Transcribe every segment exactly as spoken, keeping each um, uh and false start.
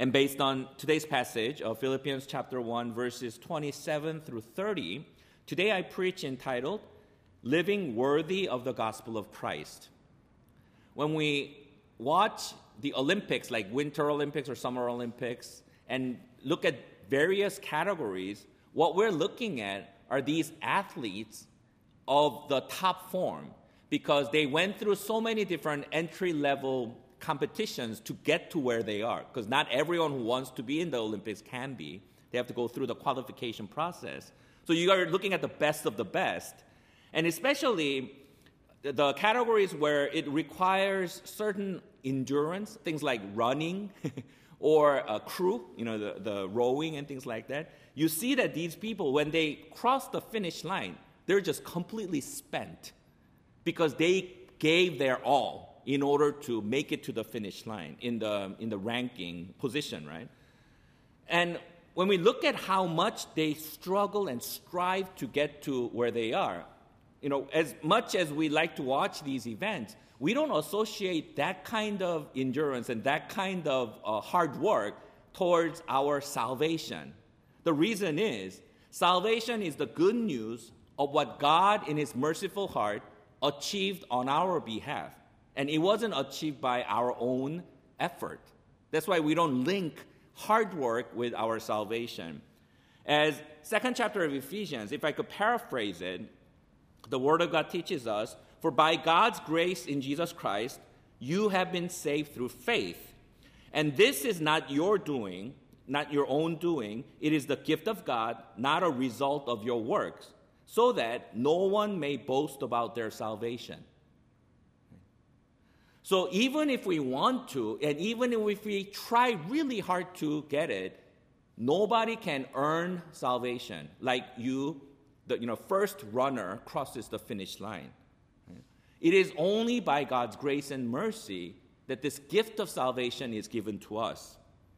And based on today's passage of Philippians chapter one, verses twenty-seven through thirty, today I preach entitled, Living Worthy of the Gospel of Christ. When we watch the Olympics, like Winter Olympics or Summer Olympics, and look at various categories, what we're looking at are these athletes of the top form, because they went through so many different entry-level competitions to get to where they are, because not everyone who wants to be in the Olympics can be. They have to go through the qualification process. So you are looking at the best of the best, and especially the categories where it requires certain endurance, things like running or a crew, you know, the, the rowing and things like that. You see that these people, when they cross the finish line, they're just completely spent because they gave their all in order to make it to the finish line in the in the ranking position, right? And when we look at how much they struggle and strive to get to where they are, you know, as much as we like to watch these events, we don't associate that kind of endurance and that kind of uh, hard work towards our salvation. The reason is, salvation is the good news of what God in His merciful heart achieved on our behalf. And it wasn't achieved by our own effort. That's why we don't link hard work with our salvation. As second chapter of Ephesians, if I could paraphrase it, the Word of God teaches us, for by God's grace in Jesus Christ, you have been saved through faith. And this is not your doing, not your own doing. It is the gift of God, not a result of your works, so that no one may boast about their salvation. So even if we want to, and even if we try really hard to get it, nobody can earn salvation like you, the you know, first runner crosses the finish line. It is only by God's grace and mercy that this gift of salvation is given to us.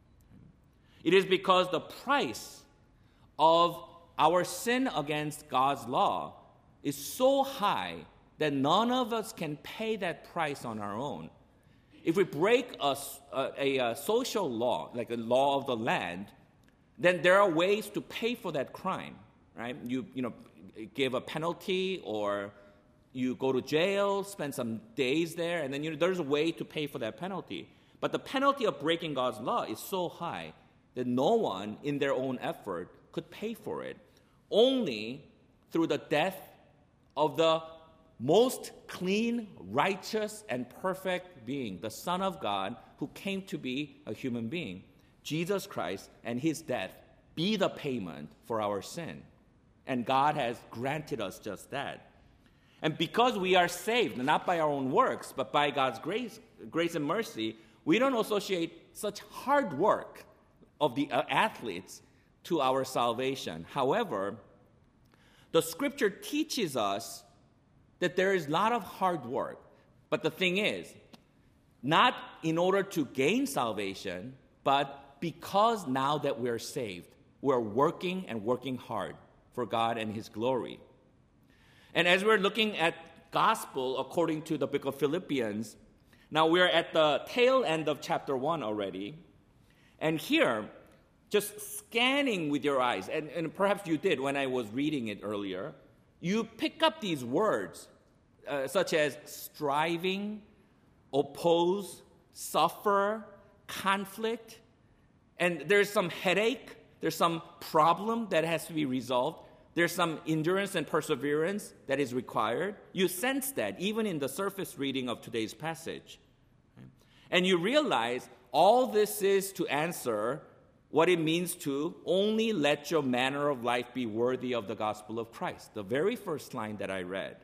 It is because the price of our sin against God's law is so high that none of us can pay that price on our own. If we break a, a, a social law, like a law of the land, then there are ways to pay for that crime, right? You, you know, give a penalty, or you go to jail, spend some days there, and then you know, there's a way to pay for that penalty. But the penalty of breaking God's law is so high that no one in their own effort could pay for it. Only through the death of the most clean, righteous, and perfect being, the Son of God, who came to be a human being, Jesus Christ, and His death be the payment for our sin. And God has granted us just that. And because we are saved, not by our own works, but by God's grace, grace and mercy, we don't associate such hard work of the uh, athletes to our salvation. However, the Scripture teaches us that there is a lot of hard work. But the thing is, not in order to gain salvation, but because now that we're saved, we're working and working hard for God and His glory. And as we're looking at gospel according to the book of Philippians, now we're at the tail end of chapter one already. And here, just scanning with your eyes, and, and perhaps you did when I was reading it earlier, you pick up these words uh, such as striving, oppose, suffer, conflict, and there's some headache, there's some problem that has to be resolved, there's some endurance and perseverance that is required. You sense that even in the surface reading of today's passage. And you realize all this is to answer what it means to only let your manner of life be worthy of the gospel of Christ, the very first line that I read.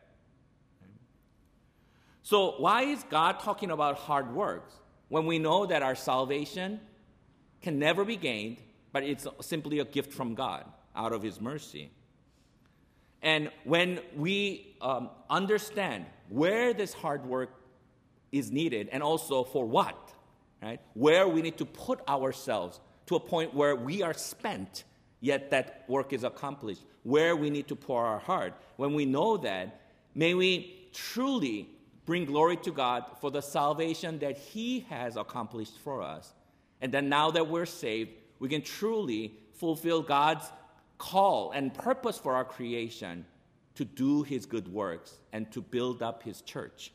So why is God talking about hard works when we know that our salvation can never be gained, but it's simply a gift from God out of His mercy? And when we um, understand where this hard work is needed and also for what, right? Where we need to put ourselves to a point where we are spent, yet that work is accomplished, where we need to pour our heart. When we know that, may we truly bring glory to God for the salvation that He has accomplished for us. And then now that we're saved, we can truly fulfill God's call and purpose for our creation to do his good works and to build up his church.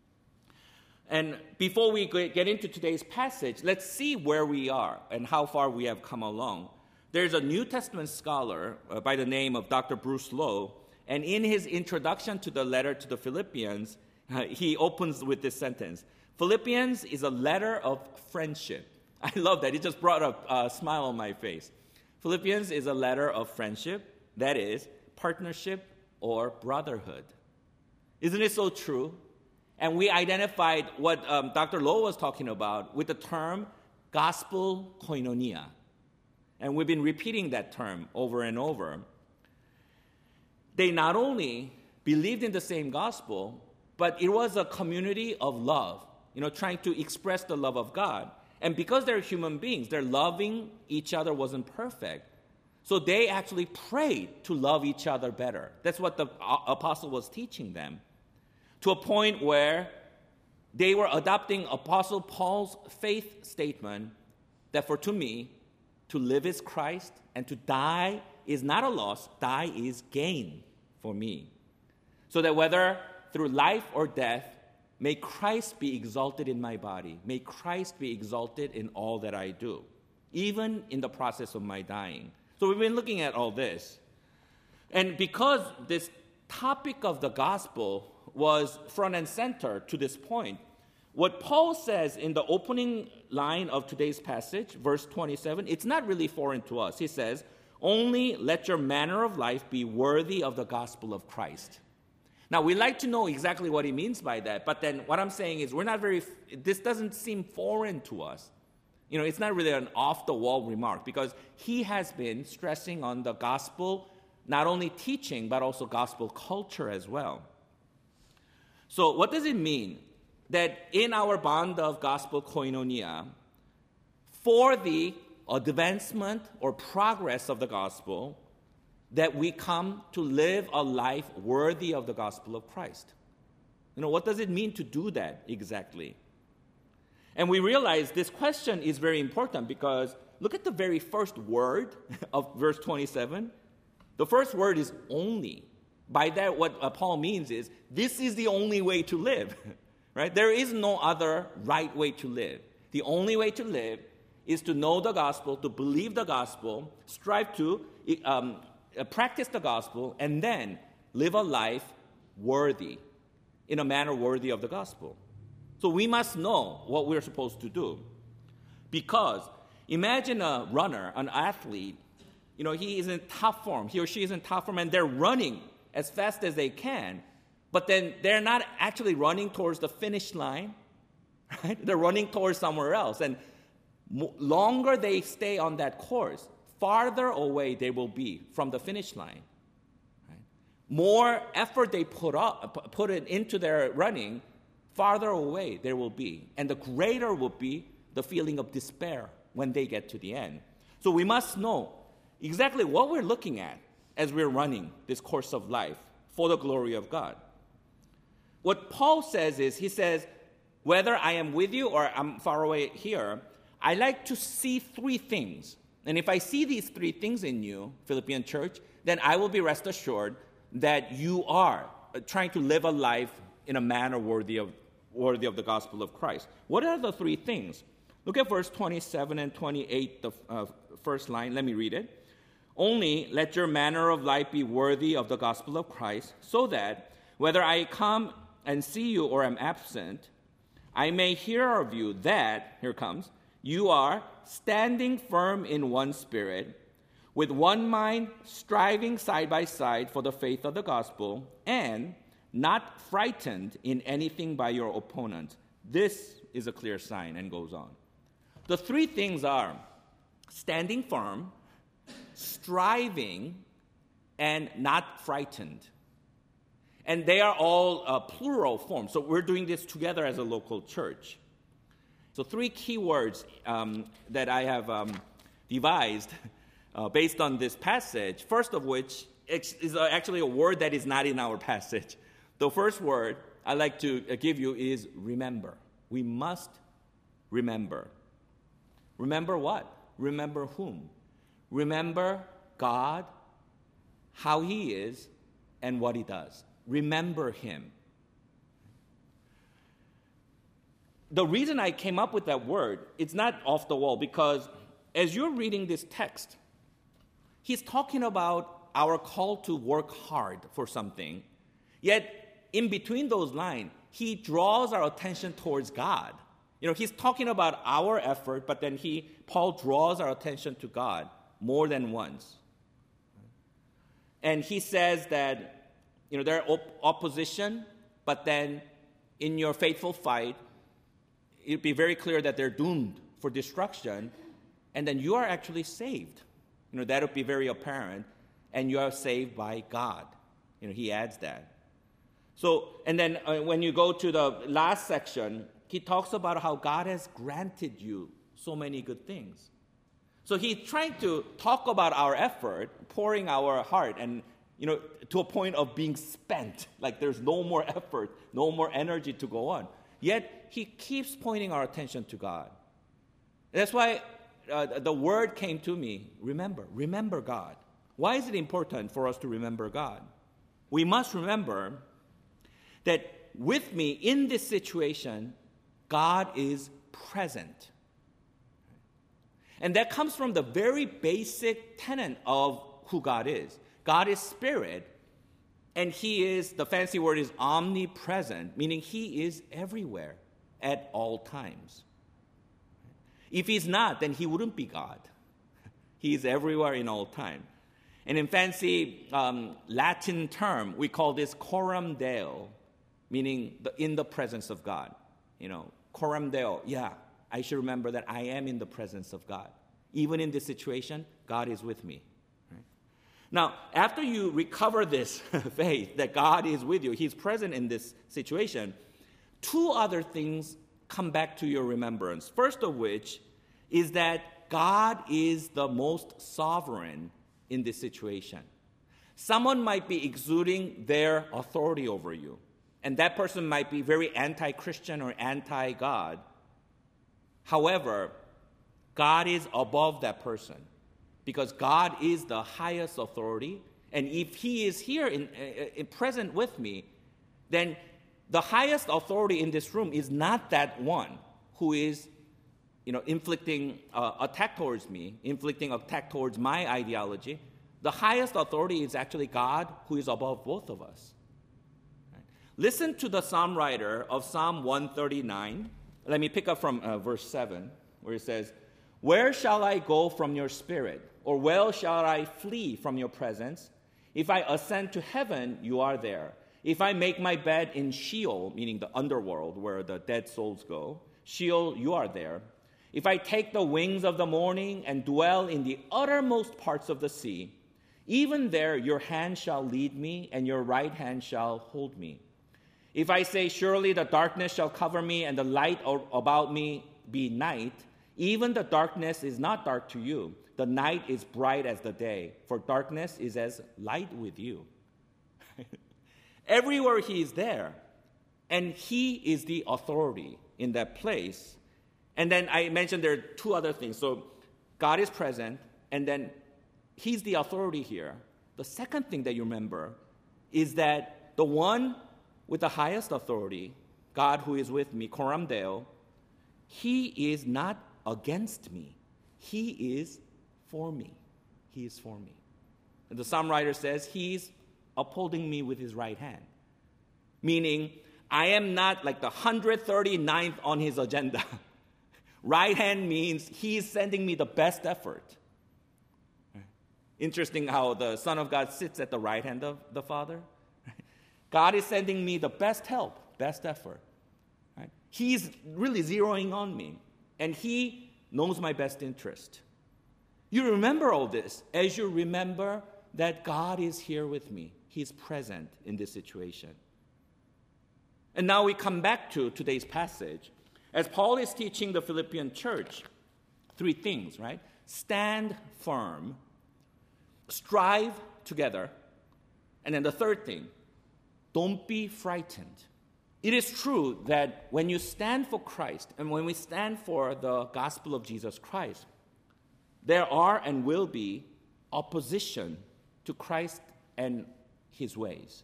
And before we get into today's passage, let's see where we are and how far we have come along. There's a New Testament scholar uh, by the name of Doctor Bruce Lowe, and in his introduction to the letter to the Philippians, uh, he opens with this sentence: Philippians is a letter of friendship. I love that. It just brought a, a smile on my face. Philippians is a letter of friendship, that is, partnership or brotherhood. Isn't it so true? And we identified what um, Doctor Lowe was talking about with the term gospel koinonia. And we've been repeating that term over and over. They not only believed in the same gospel, but it was a community of love, you know, trying to express the love of God. And because they're human beings, their loving each other wasn't perfect. So they actually prayed to love each other better. That's what the apostle was teaching them. To a point where they were adopting Apostle Paul's faith statement that for to me, to live is Christ and to die is not a loss, die is gain for me. So that whether through life or death, may Christ be exalted in my body. May Christ be exalted in all that I do, even in the process of my dying. So we've been looking at all this. And because this topic of the gospel was front and center to this point, what Paul says in the opening line of today's passage, verse twenty-seven, it's not really foreign to us. He says, only let your manner of life be worthy of the gospel of Christ. Now, we like to know exactly what he means by that, but then what I'm saying is we're not very, this doesn't seem foreign to us. You know, it's not really an off-the-wall remark because he has been stressing on the gospel, not only teaching, but also gospel culture as well. So what does it mean that in our bond of gospel koinonia, for the advancement or progress of the gospel, that we come to live a life worthy of the gospel of Christ? You know, what does it mean to do that exactly? And we realize this question is very important because look at the very first word of verse twenty-seven. The first word is only. By that, what uh, Paul means is this is the only way to live, right? There is no other right way to live. The only way to live is to know the gospel, to believe the gospel, strive to um, practice the gospel, and then live a life worthy, in a manner worthy of the gospel. So we must know what we're supposed to do. Because imagine a runner, an athlete, you know, he is in top form, he or she is in top form, and they're running as fast as they can, but then they're not actually running towards the finish line, right? They're running towards somewhere else. And mo- longer they stay on that course, farther away they will be from the finish line. Right? More effort they put up, put it into their running, farther away they will be. And the greater will be the feeling of despair when they get to the end. So we must know exactly what we're looking at as we're running this course of life for the glory of God. What Paul says is, he says, whether I am with you or I'm far away here, I like to see three things. And if I see these three things in you, Philippian church, then I will be rest assured that you are trying to live a life in a manner worthy of, worthy of the gospel of Christ. What are the three things? Look at verse twenty-seven and twenty-eight, the uh, first line. Let me read it. Only let your manner of life be worthy of the gospel of Christ, so that whether I come and see you or am absent, I may hear of you that, here comes, you are standing firm in one spirit, with one mind, striving side by side for the faith of the gospel, and not frightened in anything by your opponent. This is a clear sign, and goes on. The three things are standing firm, striving, and not frightened. And they are all uh, plural forms. So we're doing this together as a local church. So three key words um, that I have um, devised uh, based on this passage, first of which is actually a word that is not in our passage. The first word I'd like to give you is remember. We must remember. Remember what? Remember whom? Remember God, how He is, and what He does. Remember Him. The reason I came up with that word, it's not off the wall, because as you're reading this text, he's talking about our call to work hard for something. Yet, in between those lines, he draws our attention towards God. You know, he's talking about our effort, but then he, Paul draws our attention to God more than once. And he says that, you know, there are op- opposition, but then in your faithful fight, it'd be very clear that they're doomed for destruction, and then you are actually saved. You know, that would be very apparent, and you are saved by God. You know, he adds that. So, and then uh, when you go to the last section, he talks about how God has granted you so many good things. So he's trying to talk about our effort, pouring our heart, and, you know, to a point of being spent, like there's no more effort, no more energy to go on. Yet, he keeps pointing our attention to God. That's why uh, the word came to me, remember, remember God. Why is it important for us to remember God? We must remember that with me in this situation, God is present. And that comes from the very basic tenet of who God is. God is spirit, and he is, the fancy word is omnipresent, meaning he is everywhere at all times. If he's not, then he wouldn't be God. He is everywhere in all time. And in fancy um, Latin term, we call this coram Deo, meaning the, in the presence of God. You know, coram Deo, yeah, I should remember that I am in the presence of God. Even in this situation, God is with me. Now, after you recover this faith that God is with you, he's present in this situation, two other things come back to your remembrance. First of which is that God is the most sovereign in this situation. Someone might be exuding their authority over you, and that person might be very anti-Christian or anti-God. However, God is above that person, because God is the highest authority, and if he is here in, in present with me, then the highest authority in this room is not that one who is, you know, inflicting uh, attack towards me, inflicting attack towards my ideology. The highest authority is actually God, who is above both of us. Right? Listen to the psalm writer of Psalm one thirty-nine. Let me pick up from uh, verse seven, where it says, "Where shall I go from your spirit? Or where shall I flee from your presence? If I ascend to heaven, you are there. If I make my bed in Sheol," meaning the underworld where the dead souls go, "Sheol, you are there. If I take the wings of the morning and dwell in the uttermost parts of the sea, even there your hand shall lead me, and your right hand shall hold me. If I say, surely the darkness shall cover me, and the light about me be night, even the darkness is not dark to you. The night is bright as the day, for darkness is as light with you." Everywhere he is there, and he is the authority in that place. And then I mentioned there are two other things. So God is present, and then he's the authority here. The second thing that you remember is that the one with the highest authority, God who is with me, coram Deo, he is not against me. He is for me. He is for me. And the psalm writer says he's upholding me with his right hand. Meaning, I am not like the one hundred thirty-ninth on his agenda. Right hand means he's sending me the best effort. Interesting how the Son of God sits at the right hand of the Father. God is sending me the best help, best effort. Right? He's really zeroing on me, and he knows my best interest. You remember all this as you remember that God is here with me. He's present in this situation. And now we come back to today's passage. As Paul is teaching the Philippian church, three things, right? Stand firm, strive together, and then the third thing, don't be frightened. it is true that when you stand for Christ and when we stand for the gospel of Jesus Christ, there are and will be opposition to Christ and his ways.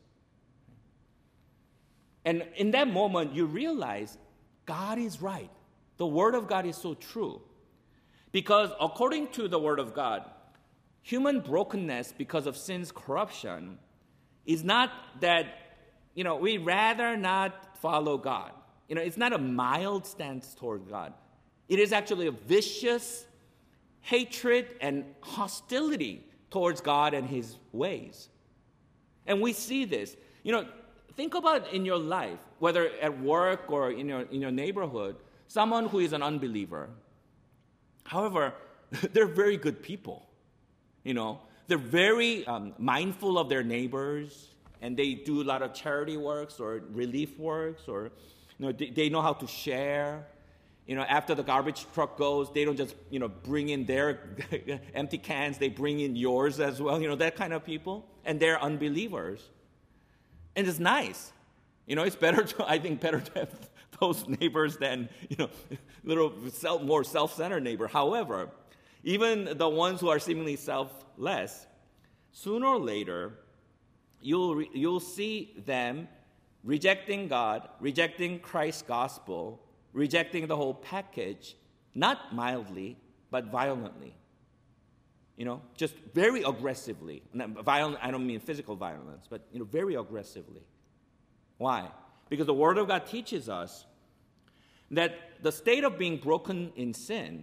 And in that moment, you realize God is right. The Word of God is so true. Because according to the Word of God, human brokenness because of sin's corruption is not that, you know, we rather not follow God. You know, it's not a mild stance toward God. It is actually a vicious hatred and hostility towards God and his ways. And we see this. You know, think about in your life, whether at work or in your, in your neighborhood, someone who is an unbeliever. However, they're very good people. You know, they're very um, mindful of their neighbors, and they do a lot of charity works or relief works, or you know, they, they know how to share. You know, after the garbage truck goes, they don't just, you know, bring in their empty cans, they bring in yours as well, you know, that kind of people. And they're unbelievers. And it's nice. You know, it's better to, I think, better to have those neighbors than, you know, little self, more self-centered neighbor. However, even the ones who are seemingly selfless, sooner or later, you'll, re- you'll see them rejecting God, rejecting Christ's gospel, rejecting the whole package, not mildly, but violently. You know, just very aggressively. Violent, I don't mean physical violence, but, you know, very aggressively. Why? Because the Word of God teaches us that the state of being broken in sin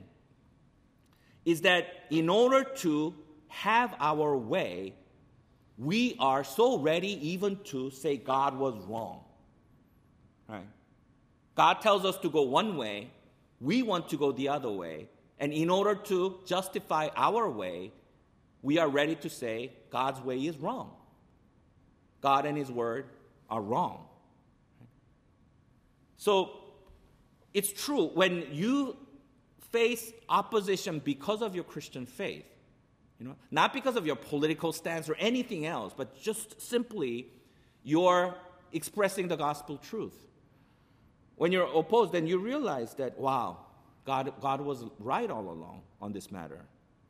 is that in order to have our way, we are so ready even to say God was wrong. Right? God tells us to go one way, we want to go the other way, and in order to justify our way, we are ready to say God's way is wrong. God and his word are wrong. So it's true, when you face opposition because of your Christian faith, you know, not because of your political stance or anything else, but just simply you're expressing the gospel truth. When you're opposed, then you realize that, wow, God, God was right all along on this matter.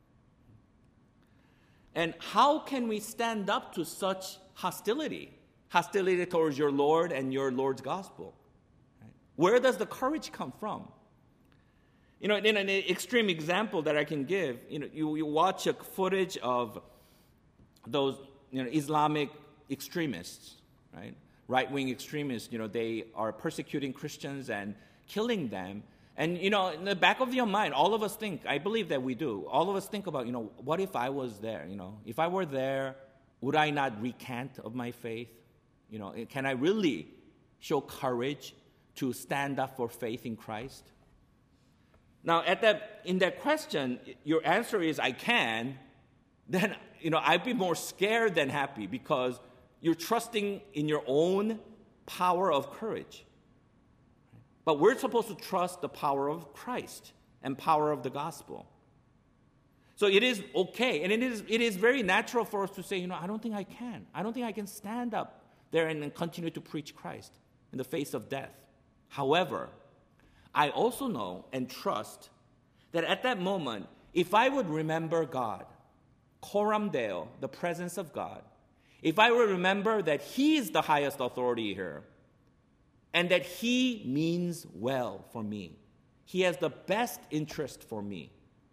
And how can we stand up to such hostility? Hostility towards your Lord and your Lord's gospel. Right? Where does the courage come from? You know, in an extreme example that I can give, you know, you, you watch a footage of those, you know, Islamic extremists, right? Right-wing extremists, you know, they are persecuting Christians and killing them. And, you know, in the back of your mind, all of us think, I believe that we do, all of us think about, you know, what if I was there, you know? If I were there, would I not recant of my faith? You know, can I really show courage to stand up for faith in Christ? Now, at that, in that question, your answer is, I can, then, you know, I'd be more scared than happy because you're trusting in your own power of courage. But we're supposed to trust the power of Christ and power of the gospel. So it is okay, and it is it is very natural for us to say, you know, I don't think I can. I don't think I can stand up there and continue to preach Christ in the face of death. However, I also know and trust that at that moment, if I would remember God, coram Deo, the presence of God, if I would remember that he is the highest authority here, and that he means well for me, he has the best interest for me,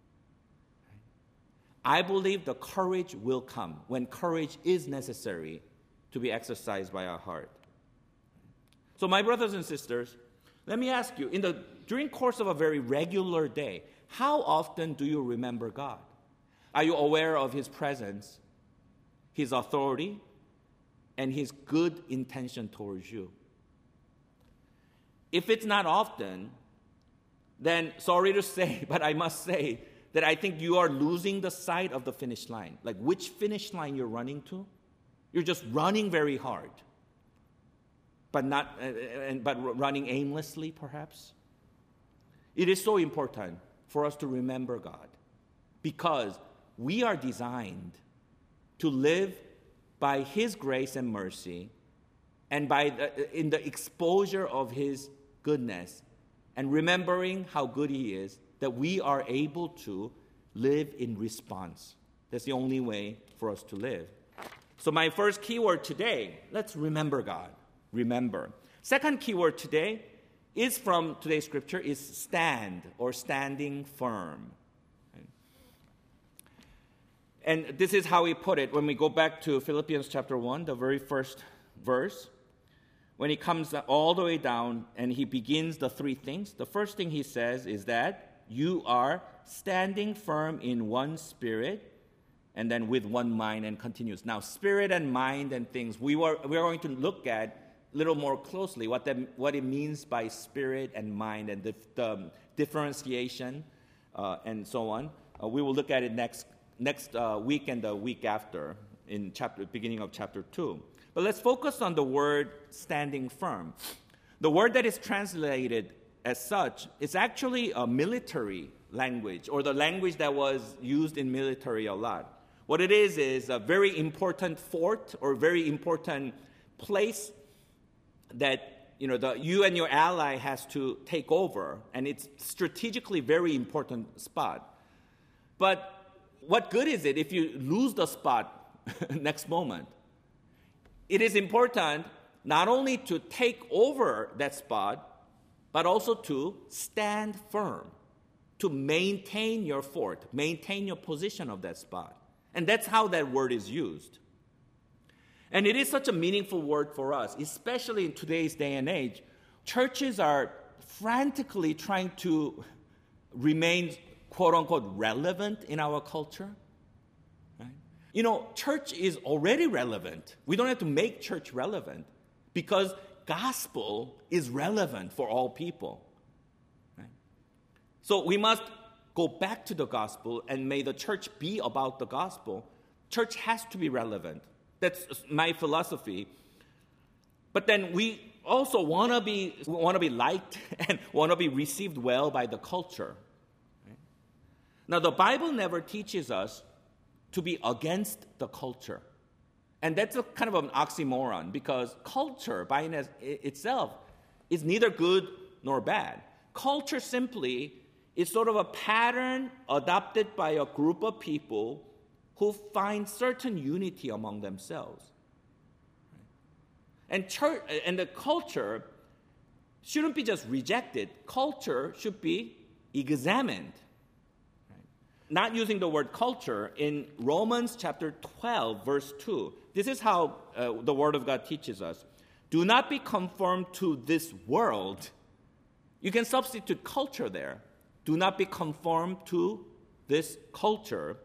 I believe the courage will come when courage is necessary to be exercised by our heart. So my brothers and sisters, let me ask you, in the during course of a very regular day, how often do you remember God? Are you aware of his presence, his authority, and his good intention towards you? If it's not often, then sorry to say, but I must say that I think you are losing the sight of the finish line. Like which finish line you're running to? You're just running very hard, but not, uh, uh, but running aimlessly, perhaps. It is so important for us to remember God because we are designed to live by his grace and mercy and by the, in the exposure of his goodness and remembering how good he is, that we are able to live in response. That's the only way for us to live. So my first keyword today, let's remember God. Remember. Second keyword today is from today's scripture, is stand or standing firm. And this is how he put it when we go back to Philippians chapter one, the very first verse. When he comes all the way down and he begins the three things, the first thing he says is that you are standing firm in one spirit and then with one mind, and continues. Now, spirit and mind and things, we were we are going to look at a little more closely what that, what it means by spirit and mind and the, the differentiation uh, and so on. Uh, we will look at it next next uh, week and the week after in chapter beginning of chapter two. But let's focus on the word standing firm. The word that is translated as such is actually a military language, or the language that was used in military a lot. What it is is a very important fort or very important place that you know the you and your ally has to take over, and it's strategically very important spot. But what good is it if you lose the spot next moment? It is important not only to take over that spot, but also to stand firm, to maintain your fort, maintain your position of that spot. And that's how that word is used. And it is such a meaningful word for us, especially in today's day and age. Churches are frantically trying to remain, quote-unquote, relevant in our culture. Right? You know, church is already relevant. We don't have to make church relevant because gospel is relevant for all people. Right? So we must go back to the gospel, and may the church be about the gospel. Church has to be relevant. That's my philosophy. But then we also want to be want to be liked and want to be received well by the culture. Right? Now, the Bible never teaches us to be against the culture. And that's a kind of an oxymoron, because culture by itself is neither good nor bad. Culture simply is sort of a pattern adopted by a group of people who find certain unity among themselves. And church and the culture shouldn't be just rejected. Culture should be examined. Not using the word culture, in Romans chapter twelve, verse two, this is how uh, the Word of God teaches us. Do not be conformed to this world. You can substitute culture there. Do not be conformed to this culture,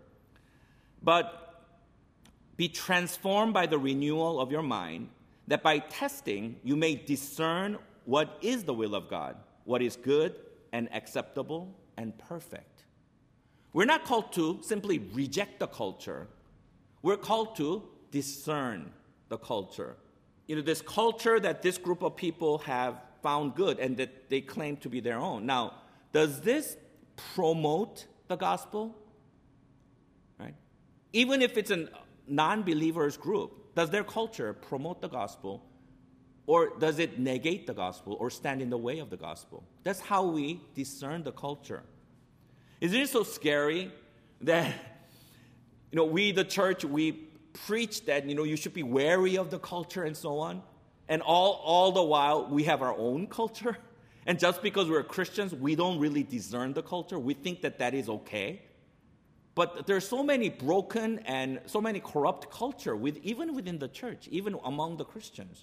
but be transformed by the renewal of your mind, that by testing you may discern what is the will of God, what is good and acceptable and perfect. We're not called to simply reject the culture. We're called to discern the culture. You know, this culture that this group of people have found good and that they claim to be their own. Now, does this promote the gospel? Right? Even if it's a non-believers group, does their culture promote the gospel, or does it negate the gospel or stand in the way of the gospel? That's how we discern the culture. Isn't it so scary that, you know, we, the church, we preach that, you know, you should be wary of the culture and so on, and all, all the while we have our own culture, and just because we're Christians, we don't really discern the culture. We think that that is okay. But there's so many broken and so many corrupt culture, with, even within the church, even among the Christians.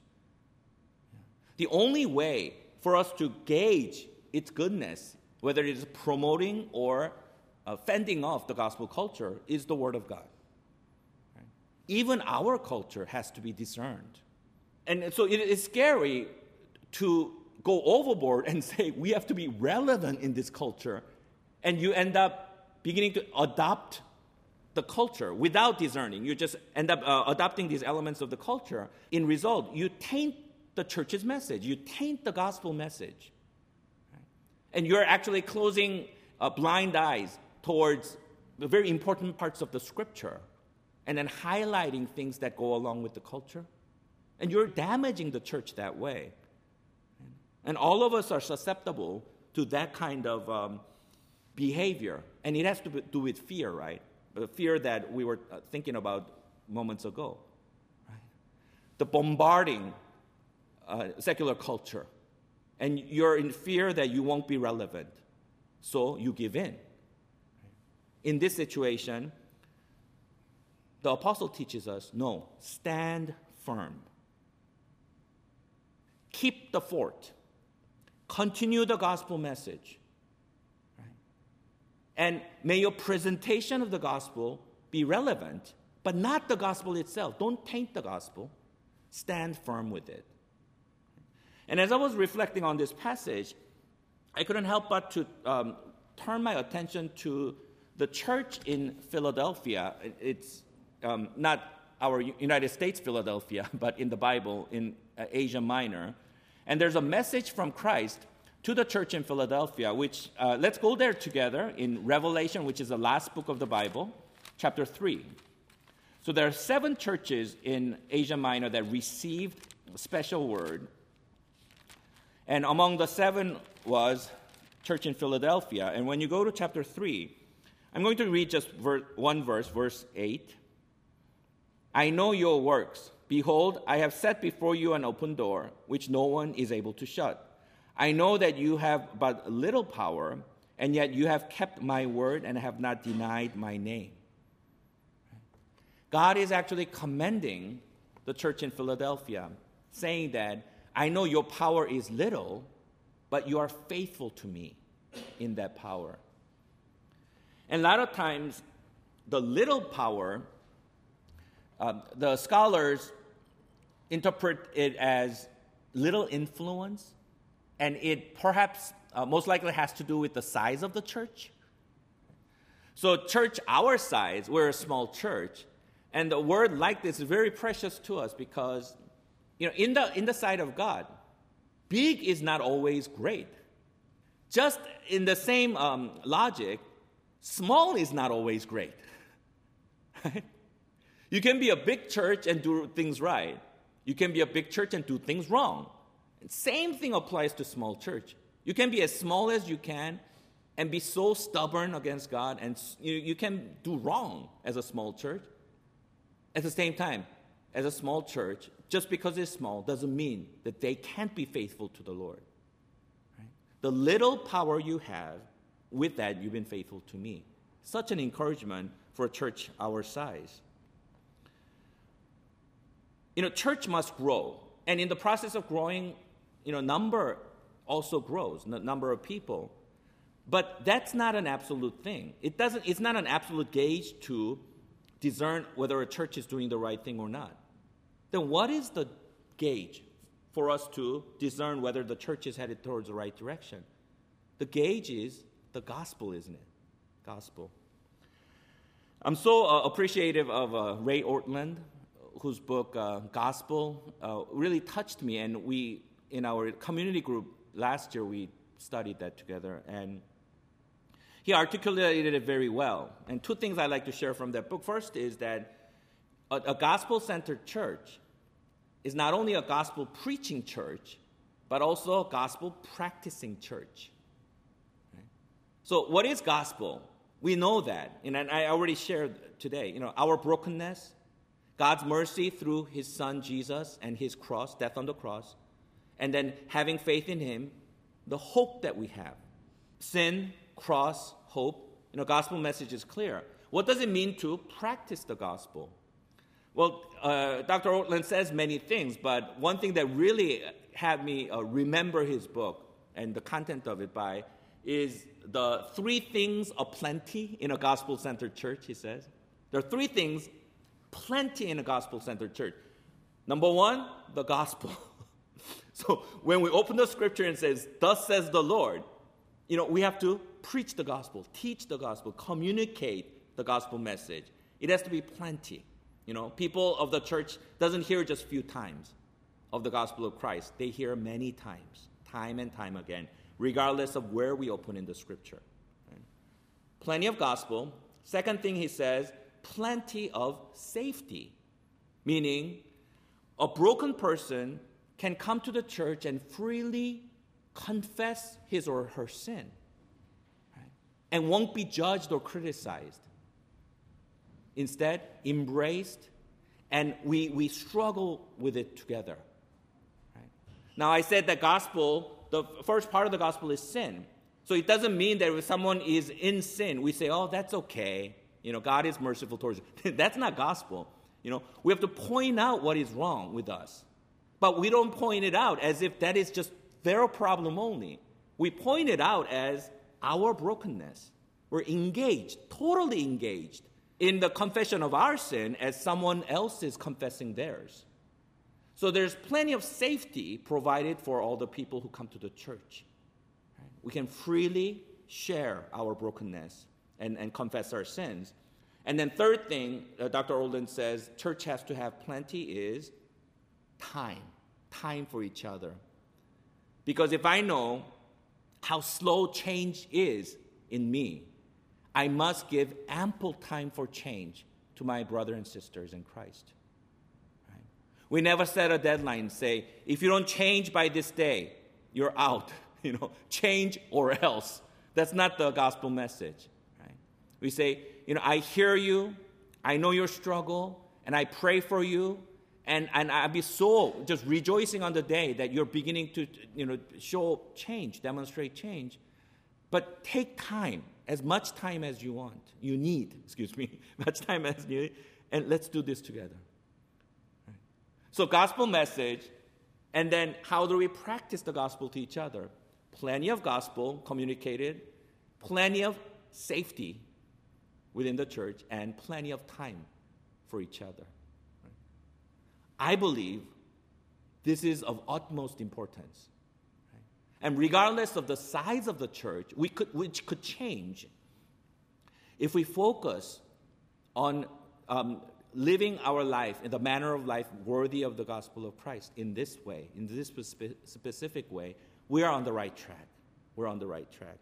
The only way for us to gauge its goodness, whether it is promoting or uh, fending off the gospel culture, is the Word of God. Right? Even our culture has to be discerned. And so it is scary to go overboard and say we have to be relevant in this culture, and you end up beginning to adopt the culture without discerning. You just end up uh, adopting these elements of the culture. In result, you taint the church's message. You taint the gospel message. And you're actually closing uh, blind eyes towards the very important parts of the scripture, and then highlighting things that go along with the culture. And you're damaging the church that way. And all of us are susceptible to that kind of um, behavior. And it has to do with fear, right? The fear that we were thinking about moments ago. Right? The bombarding uh, secular culture. And you're in fear that you won't be relevant. So you give in. In this situation, the apostle teaches us, no, stand firm. Keep the fort. Continue the gospel message. Right? And may your presentation of the gospel be relevant, but not the gospel itself. Don't taint the gospel. Stand firm with it. And as I was reflecting on this passage, I couldn't help but to um, turn my attention to the church in Philadelphia. It's um, not our United States Philadelphia, but in the Bible, in uh, Asia Minor. And there's a message from Christ to the church in Philadelphia, which, uh, let's go there together in Revelation, which is the last book of the Bible, chapter three. So there are seven churches in Asia Minor that received a special word. And among the seven was church in Philadelphia. And when you go to chapter three, I'm going to read just ver- one verse, verse eight. I know your works. Behold, I have set before you an open door, which no one is able to shut. I know that you have but little power, and yet you have kept my word and have not denied my name. God is actually commending the church in Philadelphia, saying that, I know your power is little, but you are faithful to me in that power. And a lot of times, the little power, uh, the scholars interpret it as little influence, and it perhaps uh, most likely has to do with the size of the church. So church our size, we're a small church, and the word like this is very precious to us because, you know, in the in the sight of God, big is not always great. Just in the same um, logic, small is not always great. You can be a big church and do things right. You can be a big church and do things wrong. And same thing applies to small church. You can be as small as you can and be so stubborn against God, and you, you can do wrong as a small church. At the same time, as a small church, just because it's small doesn't mean that they can't be faithful to the Lord. Right? The little power you have, with that, you've been faithful to me. Such an encouragement for a church our size. You know, church must grow. And in the process of growing, you know, number also grows, the number of people. But that's not an absolute thing. It doesn't, it's not an absolute gauge to discern whether a church is doing the right thing or not. Then what is the gauge for us to discern whether the church is headed towards the right direction? The gauge is the gospel, isn't it? Gospel. I'm so uh, appreciative of uh, Ray Ortland, whose book, uh, Gospel, uh, really touched me. And we, in our community group last year, we studied that together. And he articulated it very well. And two things I'd like to share from that book. First is that a, a gospel-centered church is not only a gospel-preaching church, but also a gospel-practicing church. Right? So what is gospel? We know that. And I already shared today, you know, our brokenness, God's mercy through his son Jesus and his cross, death on the cross, and then having faith in him, the hope that we have. Sin, cross, hope. You know, gospel message is clear. What does it mean to practice the gospel? Well, uh, Doctor Ortland says many things, but one thing that really had me uh, remember his book and the content of it by is the three things aplenty in a gospel-centered church, he says. There are three things plenty in a gospel-centered church. Number one, the gospel. So when we open the scripture and it says, thus says the Lord, you know, we have to preach the gospel, teach the gospel, communicate the gospel message. It has to be plenty. You know, people of the church doesn't hear just a few times of the gospel of Christ. They hear many times, time and time again, regardless of where we open in the scripture. Right? Plenty of gospel. Second thing he says, plenty of safety. Meaning, A broken person can come to the church and freely confess his or her sin, right? And won't be judged or criticized. Instead, embraced, and we, we struggle with it together. Right? Now, I said that gospel, the first part of the gospel is sin. So it doesn't mean that if someone is in sin, we say, oh, that's okay. You know, God is merciful towards you. That's not gospel. You know, we have to point out what is wrong with us. But we don't point it out as if that is just their problem only. We point it out as our brokenness. We're engaged, totally engaged in the confession of our sin as someone else is confessing theirs. So there's plenty of safety provided for all the people who come to the church. Right? We can freely share our brokenness and, and confess our sins. And then third thing, uh, Doctor Olden says church has to have plenty is time. Time for each other. Because if I know how slow change is in me, I must give ample time for change to my brothers and sisters in Christ. Right? We never set a deadline and say, if you don't change by this day, you're out. You know, change or else. That's not the gospel message. Right? We say, you know, I hear you, I know your struggle, and I pray for you, and, and I'll be so just rejoicing on the day that you're beginning to, you know, show change, demonstrate change. But take time. As much time as you want, you need, excuse me, much time as you need, and let's do this together. Right. So gospel message, and then how do we practice the gospel to each other? Plenty of gospel communicated, plenty of safety within the church, and plenty of time for each other. Right. I believe this is of utmost importance. And regardless of the size of the church, we could, which could change, if we focus on um, living our life in the manner of life worthy of the gospel of Christ in this way, in this spe- specific way, we are on the right track. We're on the right track.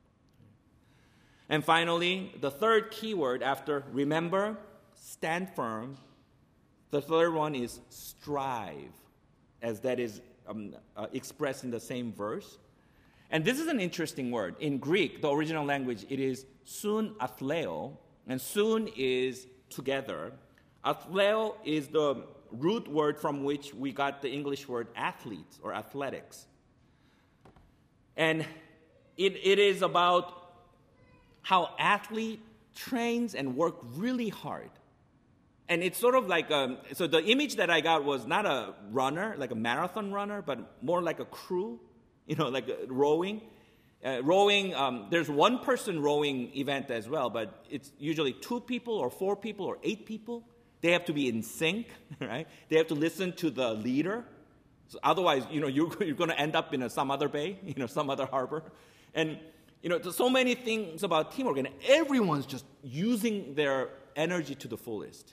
And finally, the third key word after remember, stand firm, the third one is strive, as that is Um, uh, expressed in the same verse. And this is an interesting word. In Greek, the original language, it is sun athleo, and sun is together. Athleo is the root word from which we got the English word athlete or athletics. And it, it is about how athlete trains and work really hard. And it's sort of like, a, so the image that I got was not a runner, like a marathon runner, but more like a crew, you know, like rowing. Uh, rowing, um, there's one person rowing event as well, but it's usually two people or four people or eight people. They have to be in sync, right? They have to listen to the leader. So otherwise, you know, you're, you're going to end up in a, some other bay, you know, some other harbor. And, you know, there's so many things about teamwork, and everyone's just using their energy to the fullest.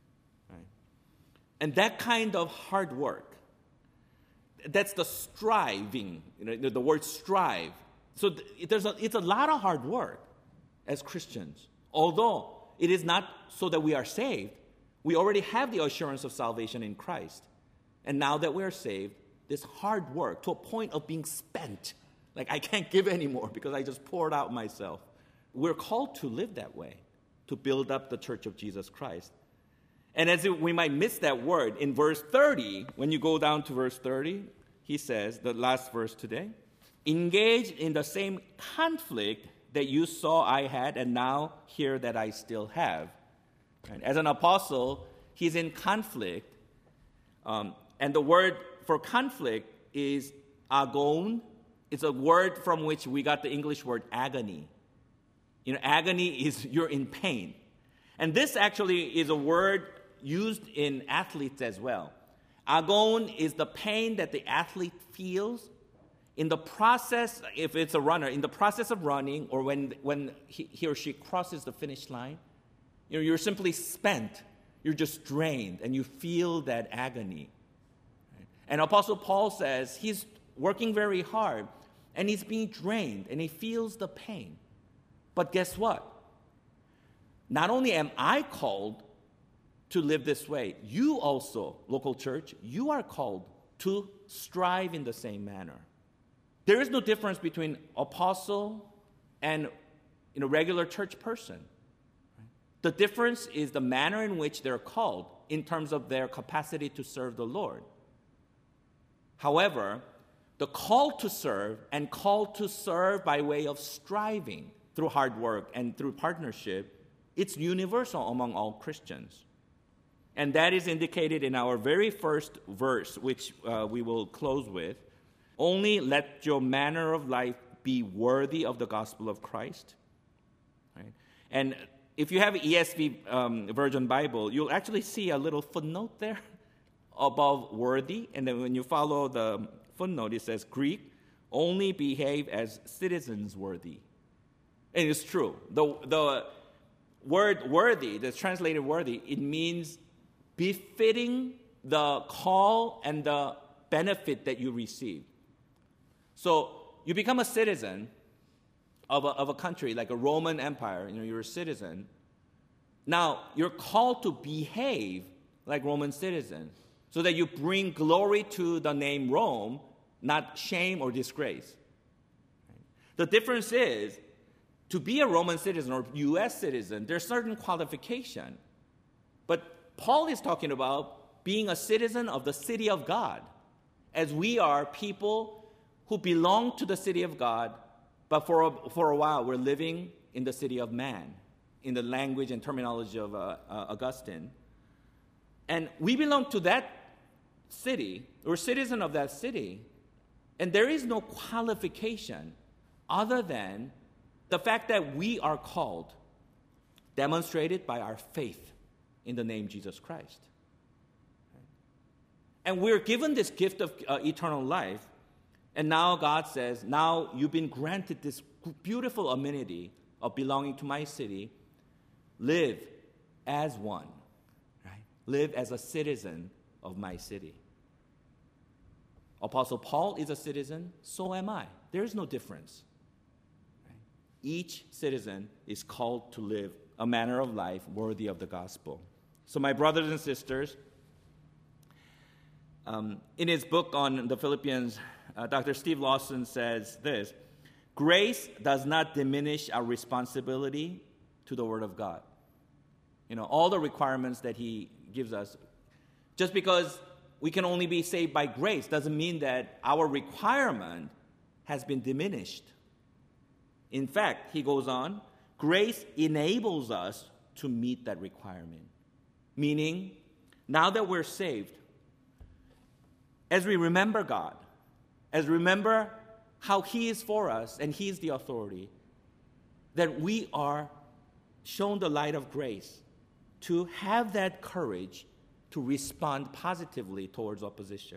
And that kind of hard work, that's the striving, you know, the word strive. So there's a, it's a lot of hard work as Christians. Although it is not so that we are saved, we already have the assurance of salvation in Christ. And now that we are saved, this hard work to a point of being spent, like I can't give anymore because I just poured out myself. We're called to live that way, to build up the church of Jesus Christ. And as it, we might miss that word, in verse thirty, when you go down to verse thirty, he says, the last verse today, engage in the same conflict that you saw I had and now hear that I still have. Right? As an apostle, he's in conflict. Um, and the word for conflict is agon. It's a word from which we got the English word agony. You know, agony is you're in pain. And this actually is a word used in athletes as well. Agon is the pain that the athlete feels in the process, if it's a runner, in the process of running or when, when he, he or she crosses the finish line. You know, you're simply spent. You're just drained, and you feel that agony. And Apostle Paul says he's working very hard, and he's being drained, and he feels the pain. But guess what? Not only am I called to live this way. You also, local church, you are called to strive in the same manner. There is no difference between apostle and you know, regular church person. The difference is the manner in which they're called in terms of their capacity to serve the Lord. However, the call to serve and call to serve by way of striving through hard work and through partnership, it's universal among all Christians. And that is indicated in our very first verse, which uh, we will close with. Only let your manner of life be worthy of the gospel of Christ. Right? And if you have an E S V um, version Bible, you'll actually see a little footnote there above worthy. And then when you follow the footnote, it says Greek, only behave as citizens worthy. And it's true. The, the word worthy, that's translated worthy, it means befitting the call and the benefit that you receive. So you become a citizen of a, of a country like a Roman Empire, you know, you're a citizen. Now, you're called to behave like Roman citizens so that you bring glory to the name Rome, not shame or disgrace. The difference is, to be a Roman citizen or U S citizen, there's certain qualification. But Paul is talking about being a citizen of the city of God, as we are people who belong to the city of God, but for a, for a while we're living in the city of man, in the language and terminology of uh, uh, Augustine. And we belong to that city, we're citizen of that city, and there is no qualification other than the fact that we are called, demonstrated by our faith in the name Jesus Christ. And we're given this gift of uh, eternal life, and now God says, now you've been granted this beautiful amenity of belonging to my city. Live as one, right? Live as a citizen of my city. Apostle Paul is a citizen, so am I. There is no difference. Right? Each citizen is called to live a manner of life worthy of the gospel. So my brothers and sisters, um, in his book on the Philippians, uh, Doctor Steve Lawson says this: grace does not diminish our responsibility to the Word of God. You know, all the requirements that he gives us, just because we can only be saved by grace doesn't mean that our requirement has been diminished. In fact, he goes on, grace enables us to meet that requirement. Meaning, now that we're saved, as we remember God, as we remember how He is for us and He is the authority, that we are shown the light of grace to have that courage to respond positively towards opposition.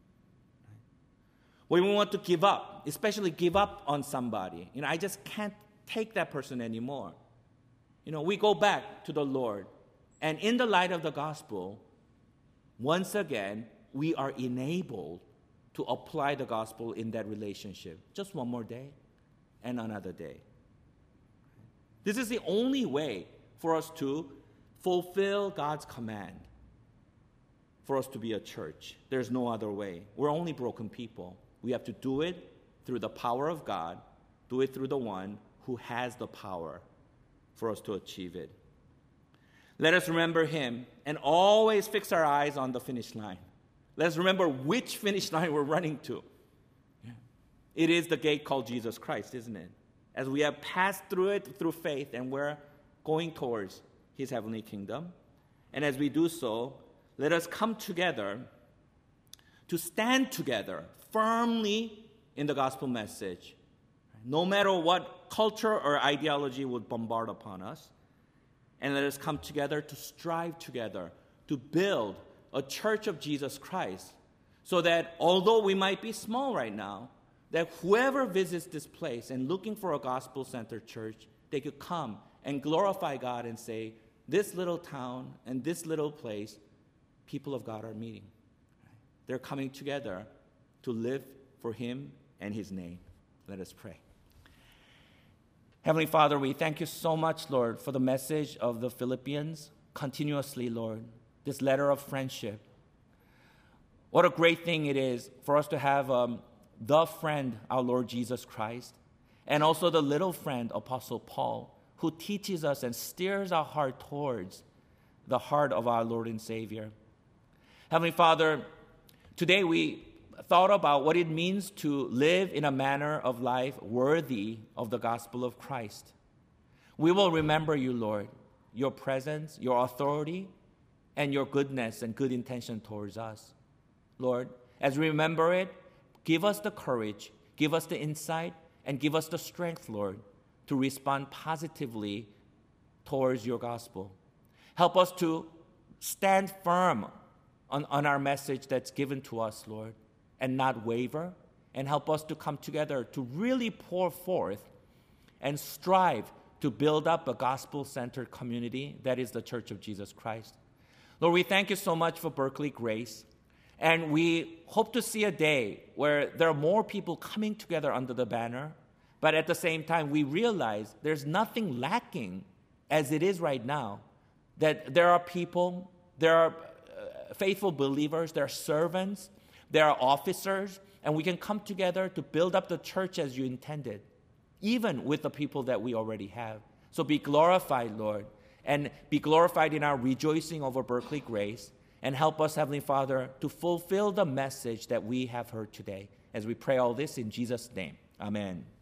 When we want to give up, especially give up on somebody, you know, I just can't take that person anymore. You know, we go back to the Lord, and in the light of the gospel, once again, we are enabled to apply the gospel in that relationship. Just one more day and another day. This is the only way for us to fulfill God's command, for us to be a church. There's no other way. We're only broken people. We have to do it through the power of God, do it through the one who has the power for us to achieve it. Let us remember Him and always fix our eyes on the finish line. Let's remember which finish line we're running to. Yeah. It is the gate called Jesus Christ, isn't it? As we have passed through it through faith and we're going towards His heavenly kingdom. And as we do so, let us come together to stand together firmly in the gospel message, no matter what culture or ideology would bombard upon us. And let us come together to strive together to build a church of Jesus Christ, so that although we might be small right now, that whoever visits this place and looking for a gospel-centered church, they could come and glorify God and say, this little town and this little place, people of God are meeting. They're coming together to live for Him and His name. Let us pray. Heavenly Father, we thank You so much, Lord, for the message of the Philippians. Continuously, Lord, this letter of friendship. What a great thing it is for us to have um, the friend, our Lord Jesus Christ, and also the little friend, Apostle Paul, who teaches us and steers our heart towards the heart of our Lord and Savior. Heavenly Father, today we thought about what it means to live in a manner of life worthy of the gospel of Christ. We will remember you, Lord, your presence, your authority, and your goodness and good intention towards us. Lord, as we remember it, give us the courage, give us the insight, and give us the strength, Lord, to respond positively towards your gospel. Help us to stand firm on, on our message that's given to us, Lord, and not waver, and help us to come together to really pour forth and strive to build up a gospel-centered community that is the Church of Jesus Christ. Lord, we thank you so much for Berkeley Grace. And we hope to see a day where there are more people coming together under the banner, but at the same time, we realize there's nothing lacking as it is right now, that there are people, there are uh, faithful believers, there are servants, there are officers, and we can come together to build up the church as you intended, even with the people that we already have. So be glorified, Lord, and be glorified in our rejoicing over Berkeley Grace. And help us, Heavenly Father, to fulfill the message that we have heard today. As we pray all this in Jesus' name. Amen.